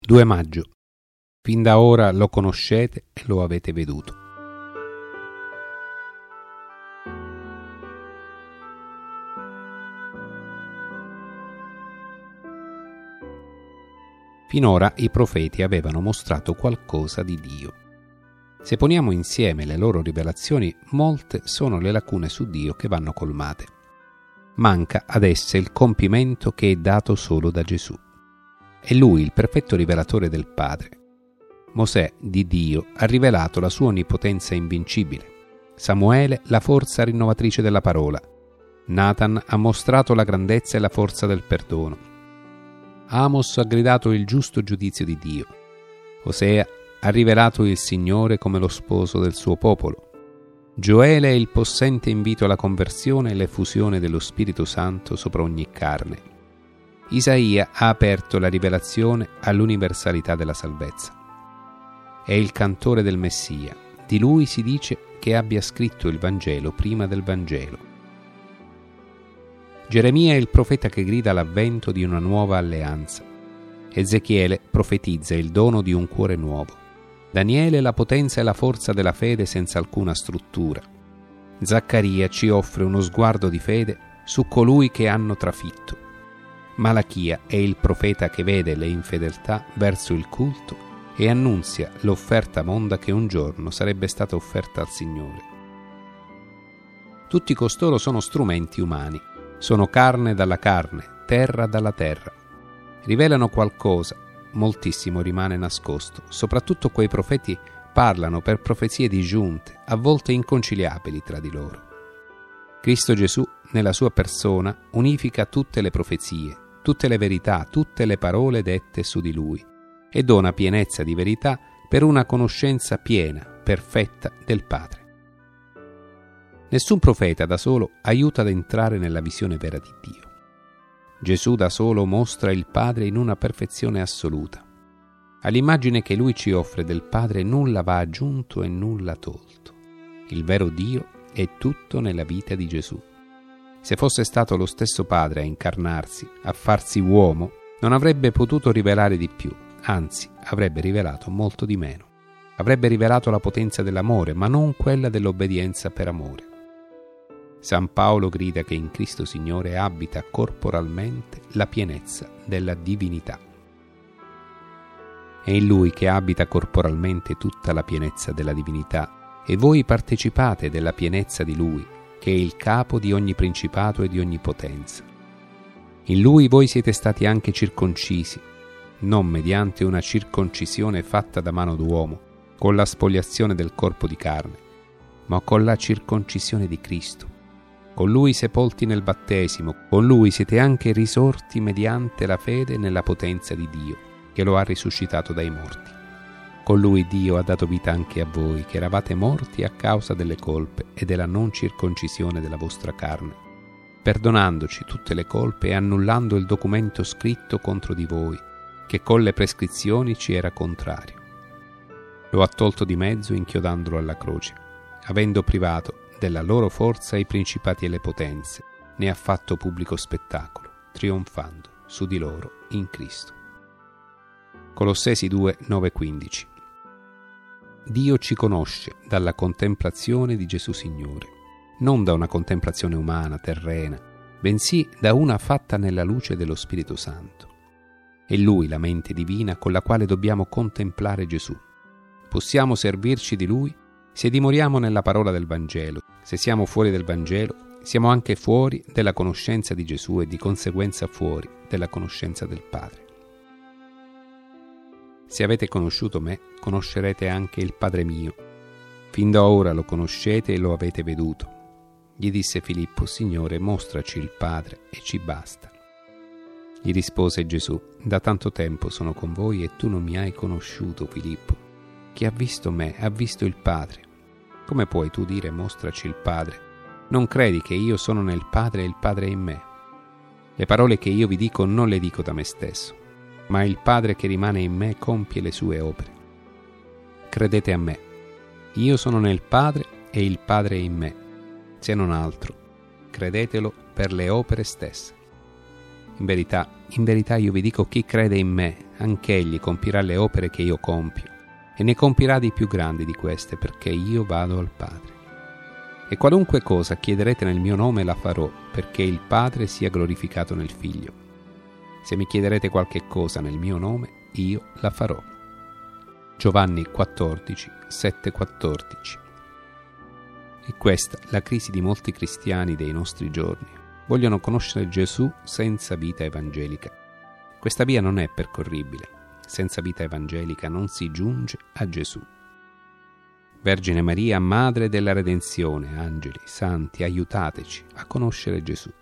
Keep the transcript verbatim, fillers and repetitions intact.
due maggio. Fin da ora lo conoscete e lo avete veduto. Finora i profeti avevano mostrato qualcosa di Dio. Se poniamo insieme le loro rivelazioni, molte sono le lacune su Dio che vanno colmate. Manca ad esse il compimento che è dato solo da Gesù. È Lui il perfetto rivelatore del Padre. Mosè di Dio ha rivelato la sua onnipotenza invincibile. Samuele la forza rinnovatrice della parola. Nathan ha mostrato la grandezza e la forza del perdono. Amos ha gridato il giusto giudizio di Dio. Osea ha rivelato il Signore come lo sposo del suo popolo. Gioele è il possente invito alla conversione e l'effusione dello Spirito Santo sopra ogni carne. Isaia ha aperto la rivelazione all'universalità della salvezza. È il cantore del Messia. Di lui si dice che abbia scritto il Vangelo prima del Vangelo. Geremia è il profeta che grida l'avvento di una nuova alleanza. Ezechiele profetizza il dono di un cuore nuovo. Daniele la potenza e la forza della fede senza alcuna struttura. Zaccaria ci offre uno sguardo di fede su colui che hanno trafitto. Malachia è il profeta che vede le infedeltà verso il culto e annunzia l'offerta monda che un giorno sarebbe stata offerta al Signore. Tutti costoro sono strumenti umani. Sono carne dalla carne, terra dalla terra. Rivelano qualcosa, moltissimo rimane nascosto. Soprattutto quei profeti parlano per profezie disgiunte, a volte inconciliabili tra di loro. Cristo Gesù, nella sua persona, unifica tutte le profezie, tutte le verità, tutte le parole dette su di Lui e dona pienezza di verità per una conoscenza piena, perfetta del Padre. Nessun profeta da solo aiuta ad entrare nella visione vera di Dio. Gesù da solo mostra il Padre in una perfezione assoluta. All'immagine che Lui ci offre del Padre nulla va aggiunto e nulla tolto. Il vero Dio è tutto nella vita di Gesù. Se fosse stato lo stesso Padre a incarnarsi, a farsi uomo, non avrebbe potuto rivelare di più, anzi avrebbe rivelato molto di meno. Avrebbe rivelato la potenza dell'amore, ma non quella dell'obbedienza per amore. San Paolo grida che in Cristo Signore abita corporalmente la pienezza della divinità. È in Lui che abita corporalmente tutta la pienezza della divinità e voi partecipate della pienezza di Lui, che è il capo di ogni principato e di ogni potenza. In Lui voi siete stati anche circoncisi, non mediante una circoncisione fatta da mano d'uomo, con la spoliazione del corpo di carne, ma con la circoncisione di Cristo. Con Lui sepolti nel battesimo, con Lui siete anche risorti mediante la fede nella potenza di Dio, che lo ha risuscitato dai morti. Con Lui Dio ha dato vita anche a voi, che eravate morti a causa delle colpe e della non circoncisione della vostra carne, perdonandoci tutte le colpe e annullando il documento scritto contro di voi, che con le prescrizioni ci era contrario. Lo ha tolto di mezzo inchiodandolo alla croce, avendo privato della loro forza i principati e le potenze, ne ha fatto pubblico spettacolo, trionfando su di loro in Cristo. Colossesi due, nove quindici. Dio ci conosce dalla contemplazione di Gesù Signore, non da una contemplazione umana, terrena, bensì da una fatta nella luce dello Spirito Santo. È Lui la mente divina con la quale dobbiamo contemplare Gesù. Possiamo servirci di Lui se dimoriamo nella parola del Vangelo. Se siamo fuori del Vangelo, siamo anche fuori della conoscenza di Gesù e di conseguenza fuori della conoscenza del Padre. Se avete conosciuto me, conoscerete anche il Padre mio. Fin da ora lo conoscete e lo avete veduto. Gli disse Filippo: Signore, mostraci il Padre e ci basta. Gli rispose Gesù: Da tanto tempo sono con voi e tu non mi hai conosciuto, Filippo. Chi ha visto me ha visto il Padre. Come puoi tu dire mostraci il Padre? Non credi che io sono nel Padre e il Padre è in me? Le parole che io vi dico non le dico da me stesso, ma il Padre che rimane in me compie le sue opere. Credete a me. Io sono nel Padre e il Padre è in me. Se non altro, credetelo per le opere stesse. In verità, in verità io vi dico, chi crede in me anch'egli compirà le opere che io compio, e ne compirà di più grandi di queste, perché io vado al Padre. E qualunque cosa chiederete nel mio nome la farò, perché il Padre sia glorificato nel Figlio. Se mi chiederete qualche cosa nel mio nome, io la farò. Giovanni quattordici, sette quattordici. E questa è la crisi di molti cristiani dei nostri giorni. Vogliono conoscere Gesù senza vita evangelica. Questa via non è percorribile. Senza vita evangelica non si giunge a Gesù. Vergine Maria, Madre della Redenzione, angeli, santi, aiutateci a conoscere Gesù.